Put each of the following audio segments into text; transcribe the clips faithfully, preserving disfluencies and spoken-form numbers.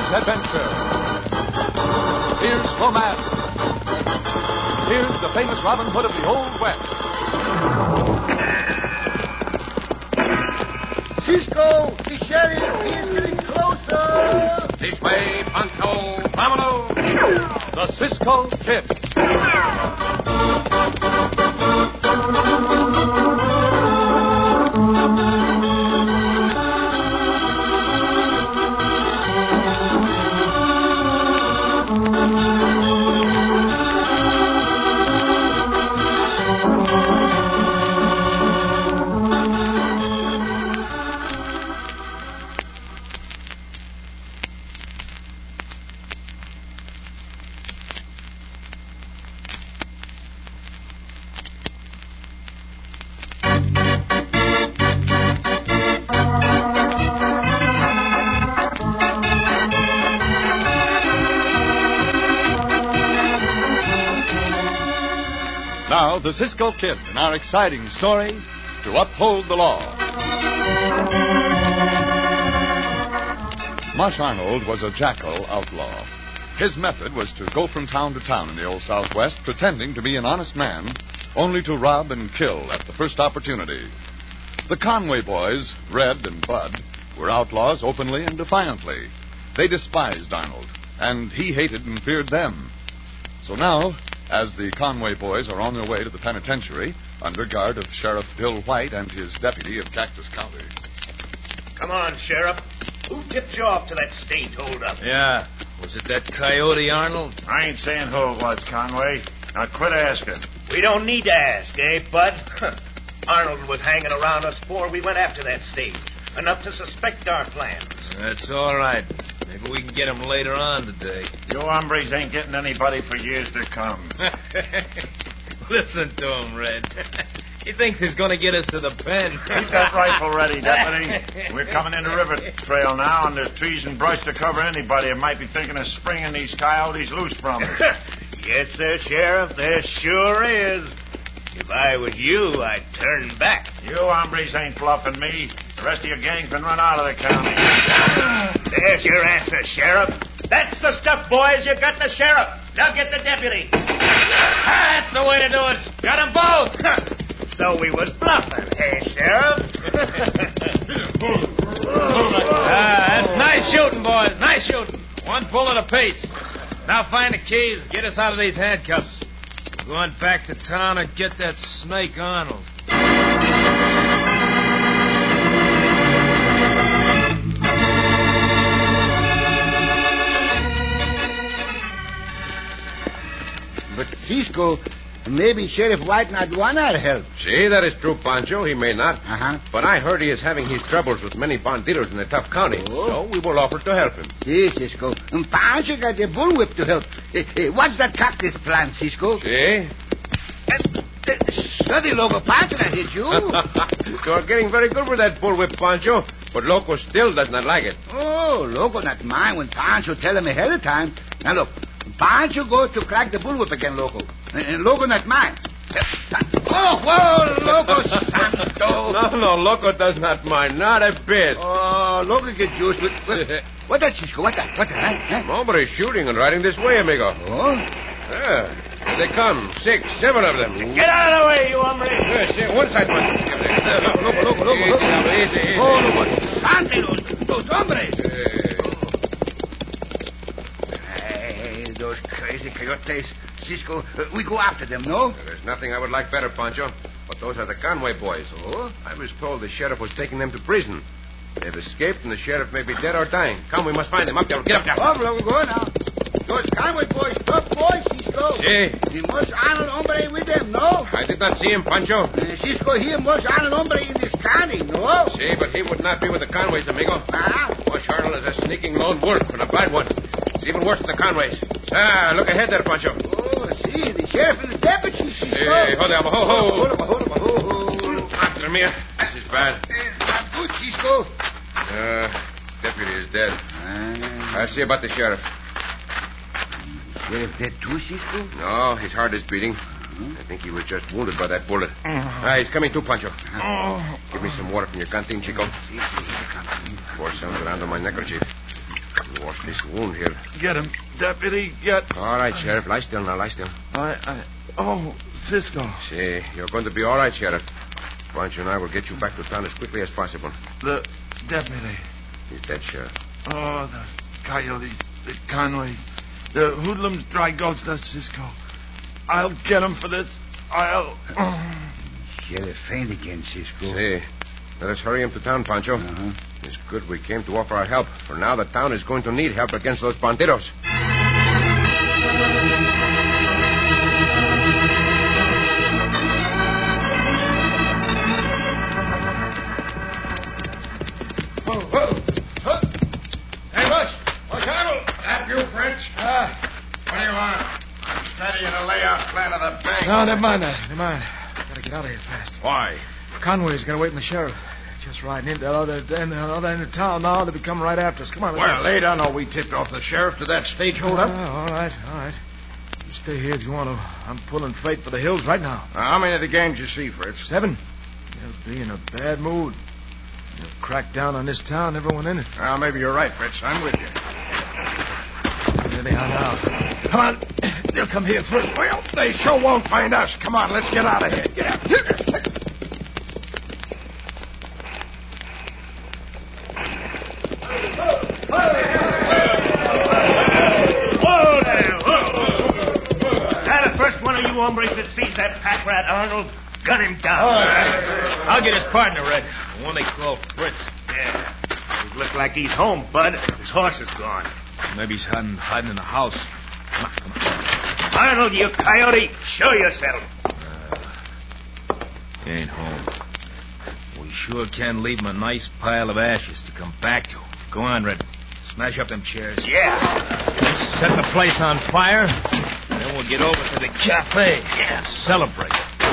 Here's adventure. Here's romance. Here's the famous Robin Hood of the Old West. Cisco, the sheriff, he's getting closer. This way, Pancho. Vámonos. The Cisco Kid. Now, the Cisco Kid in our exciting story, To Uphold the Law. Mush Arnold was a jackal outlaw. His method was to go from town to town in the old Southwest, pretending to be an honest man, only to rob and kill at the first opportunity. The Conway boys, Red and Bud, were outlaws openly and defiantly. They despised Arnold, and he hated and feared them. So now, as the Conway boys are on their way to the penitentiary, under guard of Sheriff Bill White and his deputy of Cactus County. Come on, Sheriff. Who tipped you off to that stage holdup? Yeah. Was it that coyote, Arnold? I ain't saying who it was, Conway. Now quit asking. We don't need to ask, eh, Bud? Arnold was hanging around us before we went after that stage. Enough to suspect our plans. That's all right. Maybe we can get him later on today. You hombres ain't getting anybody for years to come. Listen to him, Red. He thinks he's going to get us to the pen. Keep that rifle ready, deputy. We're coming in the river trail now, and there's trees and brush to cover anybody that might be thinking of springing these coyotes loose from us. Yes, sir, Sheriff. There sure is. If I was you, I'd turn back. You hombres ain't bluffing me. The rest of your gang can run out of the county. There's your answer, Sheriff. That's the stuff, boys. You got the sheriff. Now get the deputy. That's the way to do it. Got them both. So we was bluffing, eh, Sheriff? Ah, that's nice shooting, boys. Nice shooting. One bullet apiece. Now find the keys. Get us out of these handcuffs. We're going back to town and get that snake Arnold. But Cisco, maybe Sheriff White not want our help. See, that is true, Pancho. He may not. Uh-huh. But I heard he is having his troubles with many bandidos in the tough county. Oh. So we will offer to help him. See, Cisco. And Pancho got the bullwhip to help. Eh, eh, what's that cactus plant, Cisco? See? Uh, uh, study, Loco. Pancho can hit you. You are getting very good with that bullwhip, Pancho. But Loco still does not like it. Oh, Loco not mind when Pancho tell him ahead of time. Now, look. Pancho goes to crack the bullwhip again, Loco. And, and Loco not mind. Oh, whoa, Loco Santo. No, no, Loco does not mind. Not a bit. Oh, Loco get used to it. What, what that, Cisco? What that? What that? Huh? Hombre is shooting and riding this way, amigo. Oh? Yeah. Here they come. Six, seven of them. Get out of the way, you hombre. Yes, yeah, one side, Pancho. Loco, Loco, Loco, Easy, Loco. now, easy, easy. Oh, Loco. Sante, those, those hombres. Hey, those crazy coyotes. Cisco, uh, we go after them, no? There's nothing I would like better, Pancho. But those are the Conway boys. Oh? I was told the sheriff was taking them to prison. They've escaped, and the sheriff may be dead or dying. Come, we must find them. Up there. Get up there. Oh, Loco, go now. Those Conway boys, tough boys, Cisco. See? He must Arnold hombre with them, no? I did not see him, Pancho. Uh, Cisco, he must Arnold hombre in this county, no? See, but he would not be with the Conways, amigo. Ah? Bush Arnold is a sneaking lone wolf and a bad one. It's even worse than the Conways. Ah, look ahead there, Pancho. Oh, see, the sheriff and the deputy, Cisco. Hey, hold on, ho, ho. Hold on, hold on, hold on. Madre mia, this is bad. Uh, not good, Cisco. Uh, deputy is dead. Ah. I'll see about the sheriff. Sheriff dead too, Cisco? No, his heart is beating. I think he was just wounded by that bullet. Ah, he's coming too, Pancho. Give me some water from your canteen, Chico. Pour some around on my neckerchief. wash this wound here. Get him, deputy, get... All right, Sheriff. Lie still now, lie still. I, I... Oh, Cisco. See, you're going to be all right, Sheriff. Pancho and I will get you back to town as quickly as possible. The deputy. He's dead, Sheriff. Oh, the coyotes, the Conways, the hoodlums, dry goats, that's Cisco. I'll get him for this. I'll... Oh. Sheriff faint again, Cisco. See, let us hurry him to town, Pancho. Uh-huh. It's good we came to offer our help, for now the town is going to need help against those bandidos. Hey, Rush! Watch out! That you, French? Ah. What do you want? I'm studying a layout plan of the bank. No, never mind that. Never mind. Gotta get out of here fast. Why? Conway's gonna wait in the sheriff. Just riding into the other, end, the other end of town now. They'll be coming right after us. Come on. Well, late on, are we tipped off the sheriff to that stage holdup? Uh, all right, all right. You stay here if you want to. I'm pulling freight for the hills right now. Now, how many of the gangs you see, Fritz? Seven. They'll be in a bad mood. They'll crack down on this town, everyone in it. Well, maybe you're right, Fritz. I'm with you. There they are now. Come on. They'll come here first. Well, they sure won't find us. Come on, let's get out of here. Get out. Whoa there, whoa. Now, the first one of you hombres that sees that pack rat, Arnold, gun him down. All right. I'll get his partner, Red. The one they call Fritz. Yeah. He look like he's home, Bud. His horse is gone. Maybe he's hiding, hiding in the house. Come on, come on. Arnold, you coyote, show yourself. Uh, he ain't home. We sure can leave him a nice pile of ashes to come back to. Go on, Red. Smash up them chairs. Yeah. Let's set the place on fire. Then we'll get over to the cafe. Yeah. Celebrate.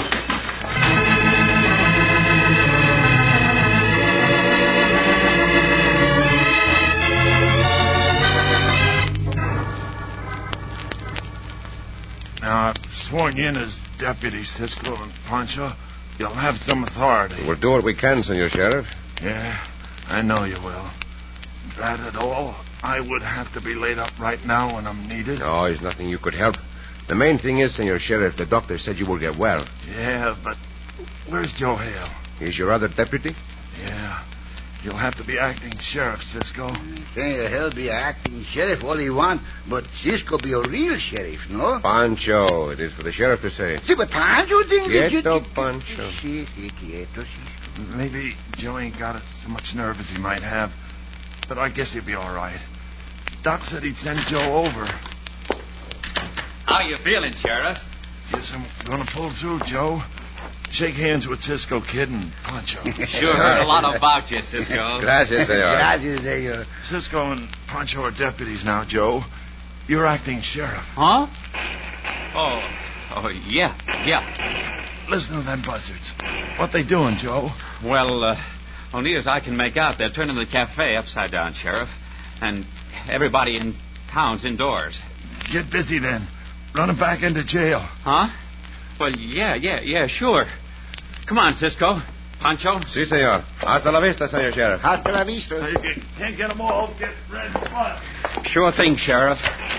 Now, sworn in as deputy, Cisco and Pancho, you'll have some authority. We'll do what we can, Senor Sheriff. Yeah, I know you will. That at all, I would have to be laid up right now when I'm needed. No, there's nothing you could help. The main thing is, Senor Sheriff, the doctor said you will get well. Yeah, but where's Joe Hale? He's your other deputy? Yeah, you'll have to be acting sheriff, Cisco. Say, he'll be acting sheriff all he want, but Cisco be a real sheriff, no? Pancho, it is for the sheriff to say. See, but Pancho thinks that you... Quieto, Pancho. Si, si, quieto, Cisco. Maybe Joe ain't got so much nerve as he might have, but I guess he'll be all right. Doc said he'd send Joe over. How you feeling, Sheriff? Guess I'm gonna pull through, Joe. Shake hands with Cisco Kid and Pancho. Sure heard a lot about you, Cisco. Gracias, senor. Gracias, senor. Cisco and Pancho are deputies now, Joe. You're acting sheriff. Huh? Oh, oh, yeah, yeah. Listen to them buzzards. What they doing, Joe? Well, uh, well, near as I can make out, they're turning the cafe upside down, Sheriff. And everybody in town's indoors. Get busy, then. Run them back into jail. Huh? Well, yeah, yeah, yeah, sure. Come on, Cisco. Pancho? Si, senor. Hasta la vista, senor sheriff. Hasta la vista. You can't get them all. Get red blood. Sure thing, Sheriff.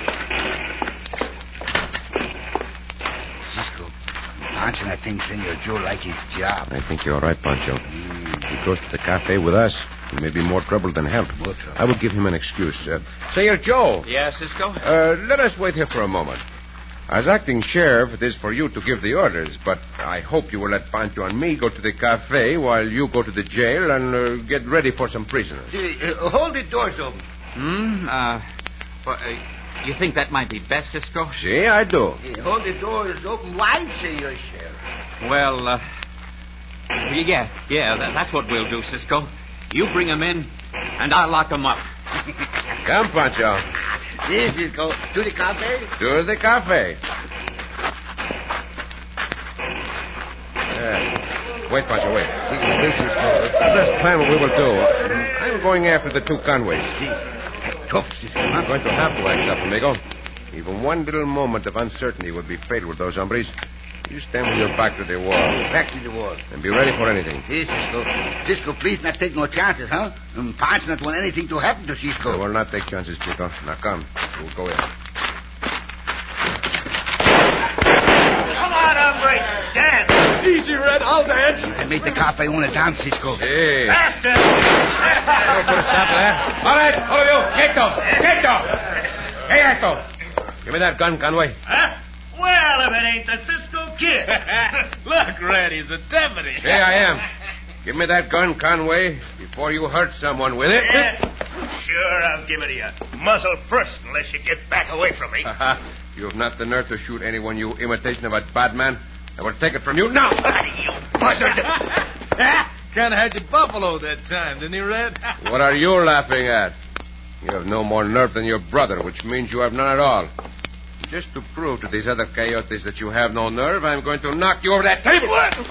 Cisco, Pancho, I think Senor Joe like his job. I think you're right, Pancho. If he goes to the cafe with us, he may be more trouble than help. More trouble. I will give him an excuse. Uh, Senor Joe. Yeah, Cisco? Uh, let us wait here for a moment. As acting sheriff, it is for you to give the orders, but I hope you will let Pancho and me go to the cafe while you go to the jail and uh, get ready for some prisoners. See, uh, hold the doors open. Hmm? Uh, well, uh, you think that might be best, Cisco? See, I do. Uh, hold the doors open wide, Senor Sheriff. Well, uh, yeah, yeah, that, that's what we'll do, Cisco. You bring them in, and I'll lock them up. Come, Pancho. This is go to the cafe. To the cafe. Yeah. Wait, Pancho, wait. This is go. Let's plan what we will do. I'm going after the two Conways. See, tough, Cisco. I'm going to have to act up, amigo. Even one little moment of uncertainty would be fatal with those hombres. You stand with your back to the wall. Back to the wall. And be ready for anything. Hey, Cisco. Cisco, please not take no chances, huh? Um, Pancho not want anything to happen to Cisco. I will not take chances, Chico. Now come. We'll go in. Come on, hombre. Dance. Easy, Red. I'll dance. I made the cafe owner dance, Cisco. Hey. Faster. Don't put a stop to that. All right, all of you. Quieto. Quieto. Quieto. Give me that gun, Conway. Huh? Well, if it ain't the Cisco Kid. Look, Red, he's a deputy. Here I am. Give me that gun, Conway, before you hurt someone with it. Yeah. Sure, I'll give it to you. Muzzle first, unless you get back away from me. You have not the nerve to shoot anyone, you imitation of a bad man. I will take it from you now. You buzzard. Kind of had you buffalo that time, didn't he, Red? What are you laughing at? You have no more nerve than your brother, which means you have none at all. Just to prove to these other coyotes that you have no nerve, I'm going to knock you over that table.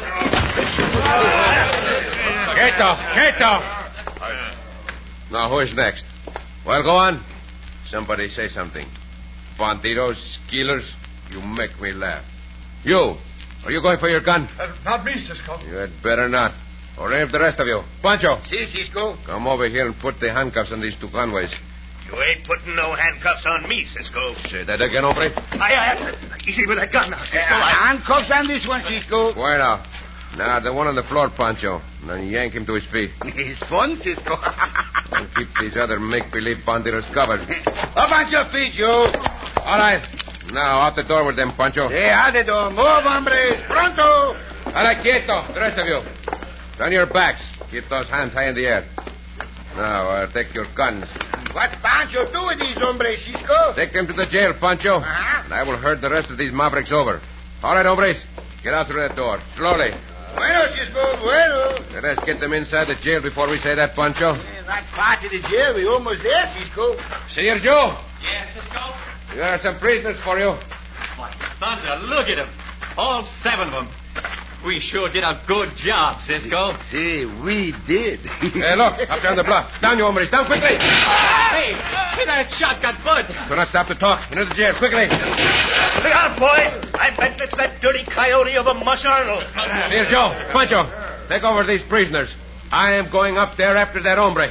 Get off, get off. Now, who is next? Well, go on. Somebody say something. Bandidos, skeelers, you make me laugh. You, are you going for your gun? Uh, not me, Cisco. You had better not. Or any of the rest of you. Pancho. See, Cisco. Come over here and put the handcuffs on these two Conways. You ain't putting no handcuffs on me, Cisco. Say that again, hombre. I, I, easy with that gun now, Cisco. Uh, I... handcuffs on this one, Cisco. Why now? Now, the one on the floor, Pancho. Now yank him to his feet. It's fun, Cisco. And keep these other make-believe bandidos covered. Up on your feet, you. All right. Now, out the door with them, Pancho. Hey, out the door. Move, hombres. Pronto. All right, quieto. The rest of you. Turn your backs. Keep those hands high in the air. Now, uh, take your guns. What Pancho do with these hombres, Cisco? Take them to the jail, Pancho. Uh-huh. And I will herd the rest of these mavericks over. All right, hombres. Get out through that door. Slowly. Bueno, Cisco, bueno. Let us get them inside the jail before we say that, Pancho. Eh, not far to the jail. We're almost there, Cisco. Senor Joe. Yes, Cisco? There are some prisoners for you. My thunder, look at them. All seven of them. We sure did a good job, Cisco. Hey, we did. Hey, look. Up there on the bluff. Down, you hombres. Down quickly. Hey, hey, that shot got Bud. Do not stop to talk. Into the jail, quickly. Look out, boys. I bet it's that dirty coyote of a Mush Arnold. Senor Joe. Pancho. Take over these prisoners. I am going up there after that hombre.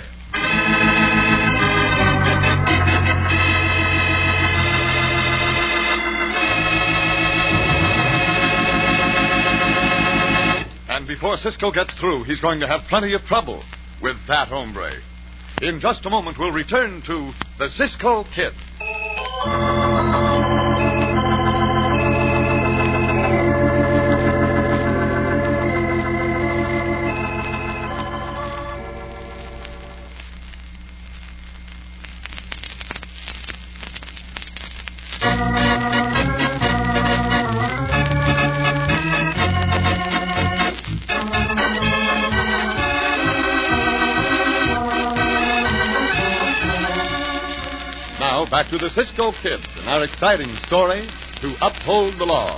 And before Cisco gets through, he's going to have plenty of trouble with that hombre. In just a moment, we'll return to the Cisco Kid. Now, back to the Cisco Kid and our exciting story, To Uphold the Law.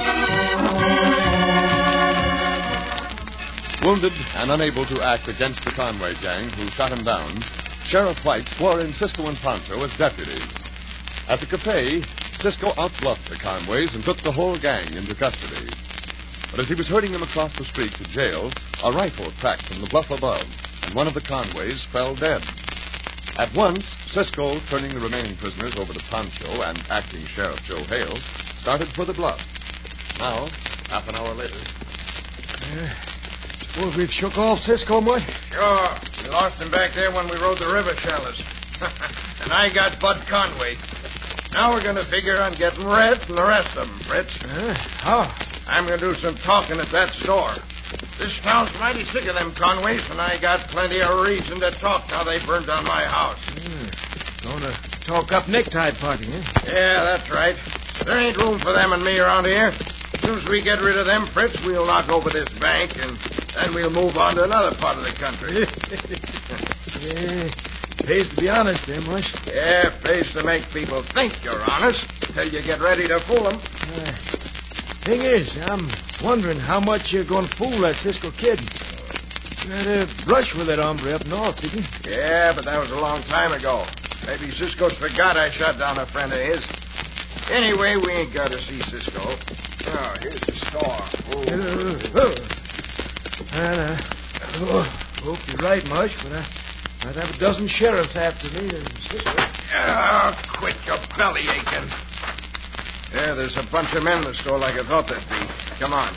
Wounded and unable to act against the Conway gang who shot him down, Sheriff White swore in Cisco and Pancho as deputies. At the cafe, Cisco outbluffed the Conways and took the whole gang into custody. But as he was herding them across the street to jail, a rifle cracked from the bluff above, and one of the Conways fell dead. At once, Cisco, turning the remaining prisoners over to Pancho and acting Sheriff Joe Hale, started for the bluff. Now, half an hour later... Uh, suppose we've shook off Cisco, boy? Sure. We lost him back there when we rode the river shallows. And I got Bud Conway. Now we're going to figure on getting Red and the rest of them, Fritz. Uh, how? I'm going to do some talking at that store. This town's mighty sick of them Conways, and I got plenty of reason to talk now they burned down my house. Uh, gonna talk up necktie party, eh? Yeah, that's right. There ain't room for them and me around here. As soon as we get rid of them, Fritz, we'll knock over this bank, and then we'll move on to another part of the country. Yeah, pays to be honest, eh, Mush? Yeah, pays to make people think you're honest till you get ready to fool them. Uh, thing is, I'm wondering how much you're going to fool that Cisco Kid. You had a brush with that hombre up north, didn't you? Yeah, but that was a long time ago. Maybe Cisco's forgot I shot down a friend of his. Anyway, we ain't got to see Cisco. Oh, here's the store. Uh, oh. And, uh, oh, hope you're right, Mush, but I might have a dozen sheriffs after me and Cisco. Ah, quit your belly aching. Yeah, there's a bunch of men in the store like I thought there'd be. Come on.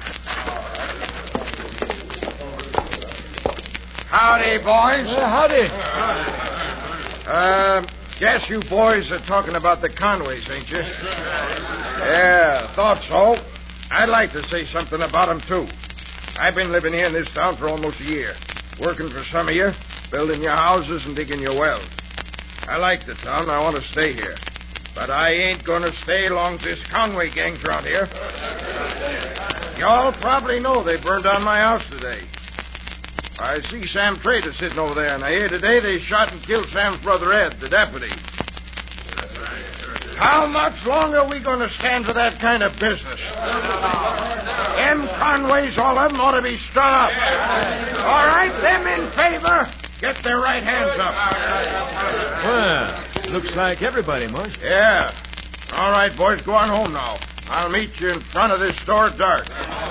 Howdy, boys. Uh, howdy. Uh, guess you boys are talking about the Conways, ain't you? Yeah, thought so. I'd like to say something about them, too. I've been living here in this town for almost a year, working for some of you, building your houses and digging your wells. I like the town. I want to stay here. But I ain't going to stay long as this Conway gang's around here. Y'all probably know they burned down my house today. I see Sam Trader sitting over there, and I hear today they shot and killed Sam's brother Ed, the deputy. How much longer are we going to stand for that kind of business? Them Conways, all of them, ought to be strung up. All right, them in favor, get their right hands up. Well, looks like everybody, Mush. Yeah. All right, boys, go on home now. I'll meet you in front of this store at dark.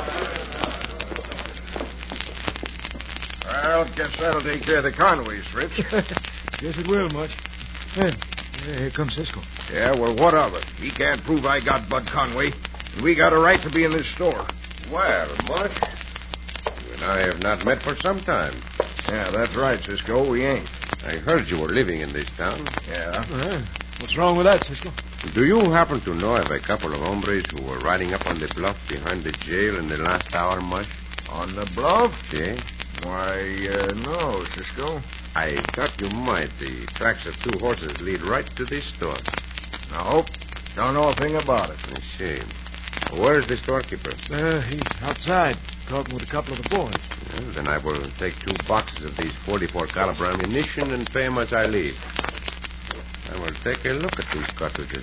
Well, guess that'll take care of the Conways, Fritz. Guess it will, Mush. Yeah, yeah, here comes Cisco. Yeah, well, what of it? He can't prove I got Bud Conway, and we got a right to be in this store. Well, Mush, you and I have not met for some time. Yeah, that's right, Cisco. We ain't. I heard you were living in this town. Yeah. Uh, what's wrong with that, Cisco? Do you happen to know of a couple of hombres who were riding up on the bluff behind the jail in the last hour, Mush? On the bluff? Yeah. Why, uh, no, Cisco. I thought you might. The tracks of two horses lead right to this store. Nope. Don't know a thing about it. I see. Where is the storekeeper? Uh, he's outside, talking with a couple of the boys. Well, then I will take two boxes of these forty-four caliber ammunition and pay him as I leave. I will take a look at these cartridges.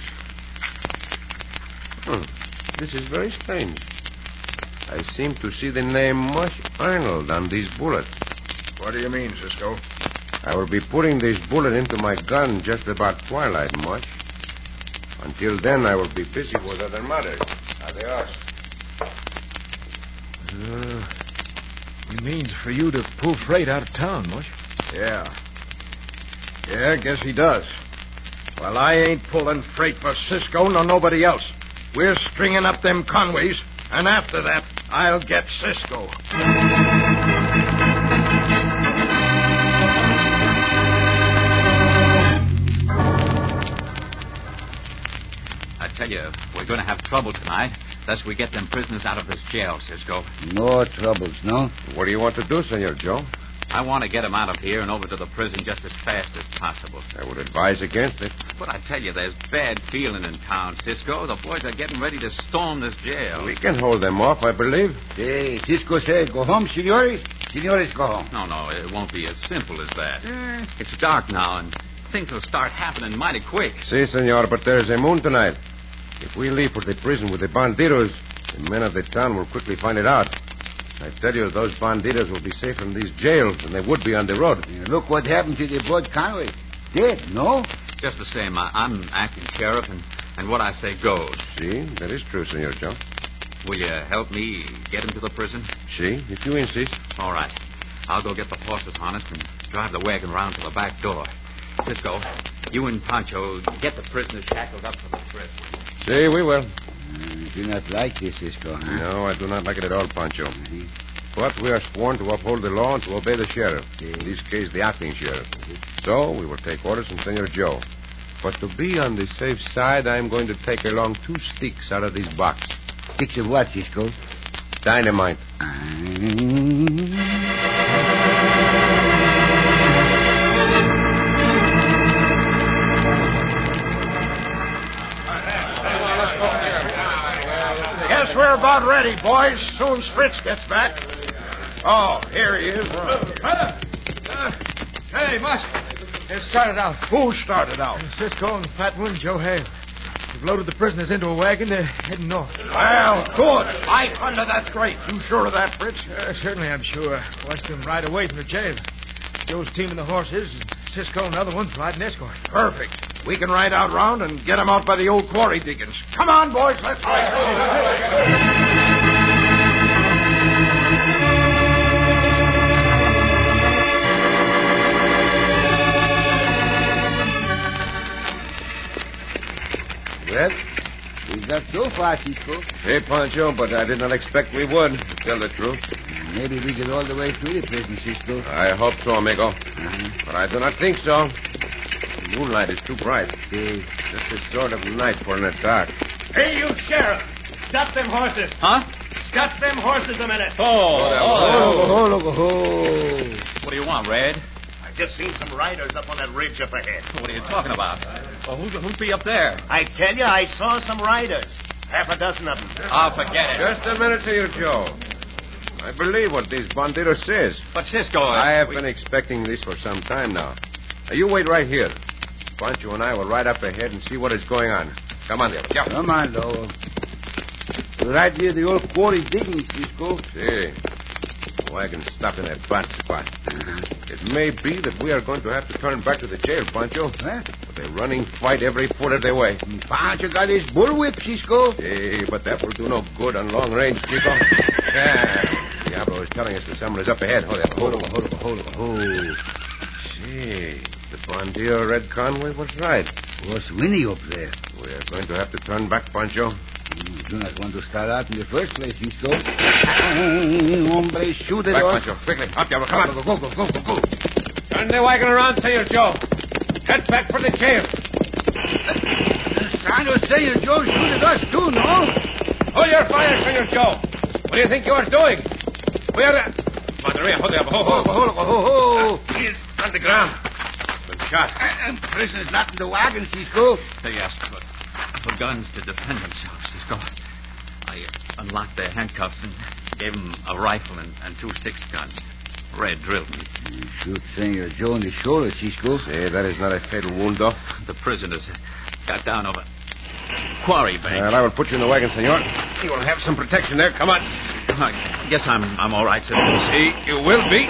Hmm. This is very strange. I seem to see the name Mush Arnold on these bullets. What do you mean, Cisco? I will be putting this bullet into my gun just about twilight, Mush. Until then, I will be busy with other matters. Adios. Uh, he means for you to pull freight out of town, Mush. Yeah. Yeah, guess he does. Well, I ain't pulling freight for Cisco nor nobody else. We're stringing up them Conways, and after that, I'll get Cisco. I tell you, we're going to have trouble tonight unless we get them prisoners out of this jail, Cisco. No troubles, no? What do you want to do, Senor Joe? I want to get them out of here and over to the prison just as fast as possible. I would advise against it. But I tell you, there's bad feeling in town, Cisco. The boys are getting ready to storm this jail. We can hold them off, I believe. Hey, Cisco said, go home, senores. Senores, go home. No, no, it won't be as simple as that. Mm. It's dark now, and things will start happening mighty quick. Si, senor, but there's a moon tonight. If we leave for the prison with the bandidos, the men of the town will quickly find it out. I tell you, those bandidos will be safer in these jails than they would be on the road. Yeah, look what happened to the Bud Conway. Dead, no? Just the same, I, I'm acting sheriff, and, and what I say goes. Si, that is true, Senor Joe. Will you help me get him to the prison? Si, if you insist. All right. I'll go get the horses harnessed and drive the wagon around to the back door. Cisco, you and Pancho get the prisoners shackled up to the prison. Si, we will. You do not like this, Cisco, huh? No, I do not like it at all, Pancho. Mm-hmm. But we are sworn to uphold the law and to obey the sheriff. Mm-hmm. In this case, the acting sheriff. Mm-hmm. So, we will take orders from Senor Joe. But to be on the safe side, I am going to take along two sticks out of this box. Sticks of what, Cisco? Dynamite. Guess we're about ready, boys. Soon Spritz gets back. Oh, here he is. Uh, uh, hey, Mush. It started out. Who started out? Cisco and Flatwood and Joe Hale. We've loaded the prisoners into a wagon. They're heading north. Well, good. I thunder, that's great. You sure of that, Fritz? Uh, certainly, I'm sure. Watched them ride away from the jail. Joe's teaming the horses, and Cisco and the other ones riding escort. Perfect. We can ride out round and get 'em out by the old quarry diggings. Come on, boys. Let's ride. Well, we got so far, Cisco. Hey, Pancho, but I did not expect we would, to tell the truth. Maybe we get all the way through the prison, Cisco. I hope so, amigo. Uh-huh. But I do not think so. The moonlight is too bright. Hey. Just a sort of night for in the dark. Hey, you sheriff. Stop them horses. Huh? Stop them horses a minute. Oh, Oh, look, oh, oh. What do you want, Red? I just seen some riders up on that ridge up ahead. What are you talking about? Well, who's, who'd be up there? I tell you, I saw some riders. Half a dozen of them. Oh, forget it. Just a minute here, Joe. I believe what this bandito says. But Cisco... I have we... been expecting this for some time now. Now, you wait right here. Pancho and I will ride up ahead and see what is going on. Come on, Diablo. Yeah. Come on, Lobo. We're right near the old quarry digging, Cisco. See. The wagon stopped in that bad spot. It may be that we are going to have to turn back to the jail, Pancho. Huh? With a running fight every foot of the way. Pancho got his bullwhip, Cisco. Hey, but that will do no good on long range, Chico. Yeah. Diablo is telling us that someone is up ahead. Hold on, hold on, hold on, hold on. Oh. See, the Bandido Red Conway was right. What's Winnie up there? We are going to have to turn back, Pancho. You do not want to start out in the first place, Cisco. Hombre, shoot it Back, off. Pancho, quickly. Up, Diablo, come on. Go, go, go, go, go. Turn the wagon around, Senor Joe. Head back for the jail. Sano, Senor Joe, shoot at us too, no? Hold your fire, Senor Joe. What do you think you are doing? We are... Monteria, hold up. Ho, ho, ho, ho, ho, ho. He's on the ground. Been shot. Uh, prisoners not in the wagon, Cisco. They asked for, for guns to defend themselves, Cisco. I uh, unlocked their handcuffs and gave them a rifle and, and two six-guns. Red drilled me. You shoot Senor Joe in the shoulder, Cisco. Say, that is not a fatal wound, though. The prisoners got down over quarry bank. Well, I will put you in the wagon, senor. You will have some protection there. Come on. I guess I'm I'm all right, Cisco. See, you will be.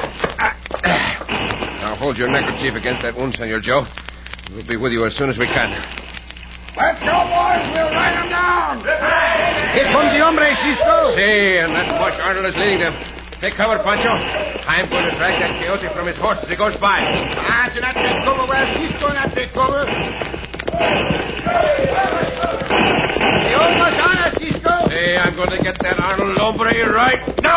Now hold your neckerchief against that wound, Senor Joe. We'll be with you as soon as we can. Let's go, boys. We'll ride them down. Here comes the hombre, Cisco. See, and that Mush Arnold is leading them. Take cover, Pancho. I'm going to drag that coyote from his horse as he goes by. Pancho, not take cover. Well, Cisco not take cover. The almost on us, Cisco. Hey, I'm going to get that Arnold hombre right now.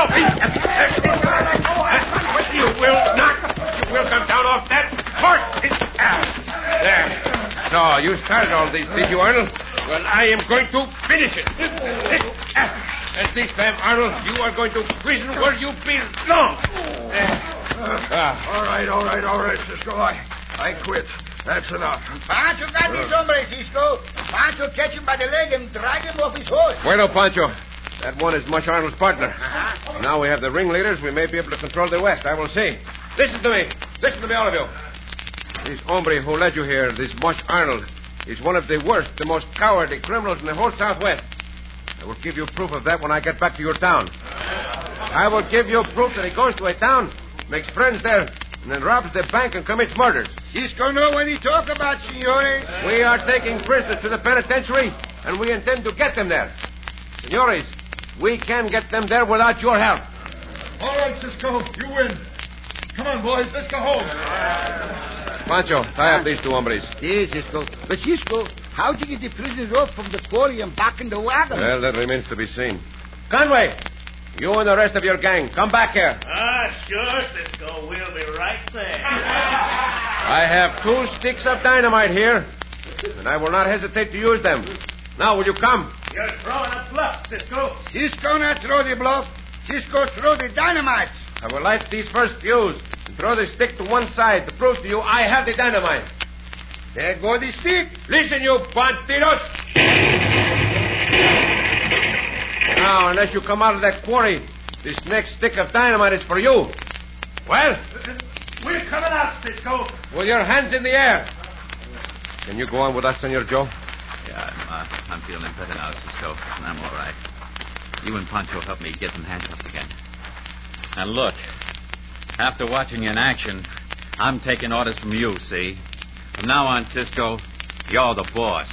You will not. You will come down off that horse. There. So, you started all this, did you, Arnold? Well, I am going to finish it. And this time, Arnold, you are going to prison where you belong. Uh, all right, all right, all right, Cisco. I, I quit. That's enough. Pancho got this hombre, Cisco. Pancho catch him by the leg and drag him off his horse. Bueno, Pancho. That one is Mush Arnold's partner. Uh-huh. Now we have the ringleaders. We may be able to control the West. I will see. Listen to me. Listen to me, all of you. This hombre who led you here, this Mush Arnold, is one of the worst, the most cowardly criminals in the whole Southwest. I will give you proof of that when I get back to your town. I will give you proof that he goes to a town, makes friends there, and then robs the bank and commits murders. Cisco know what he talk about, senores. We are taking prisoners to the penitentiary, and we intend to get them there. Senores, we can get them there without your help. All right, Cisco. You win. Come on, boys. Let's go home. Pancho, tie up these two hombres. Yes, Cisco. But, Cisco, how'd you get the prisoners off from the quarry and back in the wagon? Well, that remains to be seen. Conway, you and the rest of your gang, come back here. Ah, sure, Cisco. We'll be right there. I have two sticks of dynamite here, and I will not hesitate to use them. Now, will you come? You're throwing a bluff, Cisco. Cisco not throw the bluff. Cisco throw the dynamite. I will light these first fuse and throw the stick to one side to prove to you I have the dynamite. There go the stick. Listen, you bandidos. Now, unless you come out of that quarry, this next stick of dynamite is for you. Well? We're coming out, Cisco. With your hands in the air. Can you go on with us, Senor Joe? Yeah, I'm, uh, I'm feeling better now, Cisco. And I'm all right. You and Pancho helped me get them handcuffed again. And look, after watching you in action, I'm taking orders from you, see? From now on, Cisco, you're the boss.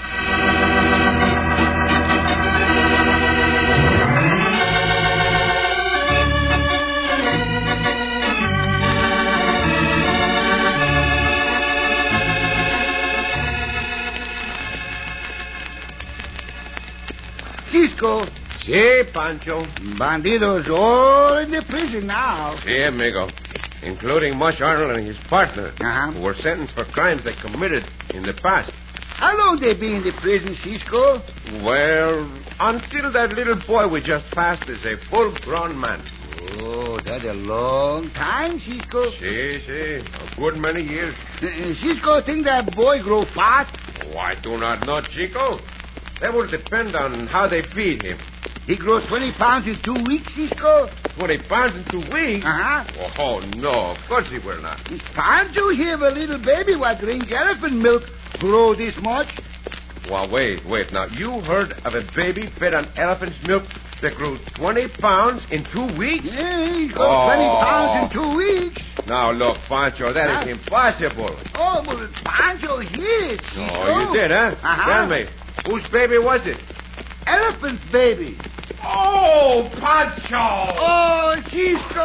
Cisco, Si, Pancho. bandidos all in the prison now. Si, amigo. Including Mush Arnold and his partner, Uh-huh. who were sentenced for crimes they committed in the past. How long they be in the prison, Cisco? Well, until that little boy we just passed is a full-grown man. Oh, that's a long time, Cisco. Si, si. A good many years. Uh, uh, Cisco think that boy grow fast? Oh, I do not know, Chico. That will depend on how they feed him. He grow twenty pounds in two weeks, Cisco? Twenty pounds in two weeks? Uh-huh. Oh, no. Of course he will not. Can't you have a little baby what drink elephant milk grow this much? Well, wait, wait. Now, you heard of a baby fed on elephant's milk that grew twenty pounds in two weeks? Yeah, he grow Oh. twenty pounds in two weeks. Now, look, Pancho, that Huh? is impossible. Oh, but Pancho hear it, Cisco. Oh, you did, huh? Uh-huh. Tell me, whose baby was it? Elephant's baby. Oh, Pancho! Oh, Cisco.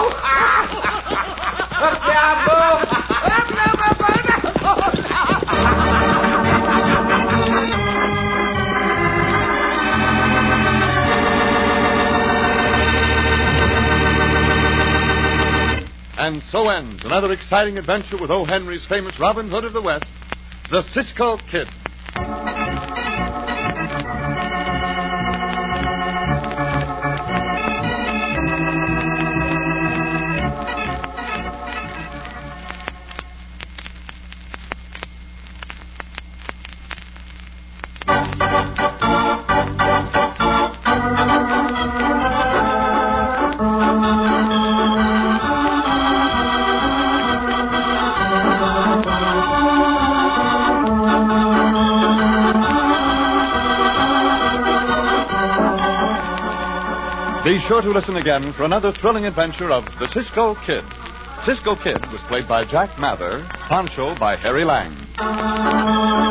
And so ends another exciting adventure with O. Henry's famous Robin Hood of the West, the Cisco Kid. Be sure to listen again for another thrilling adventure of the Cisco Kid. Cisco Kid was played by Jack Mather, Pancho by Harry Lang.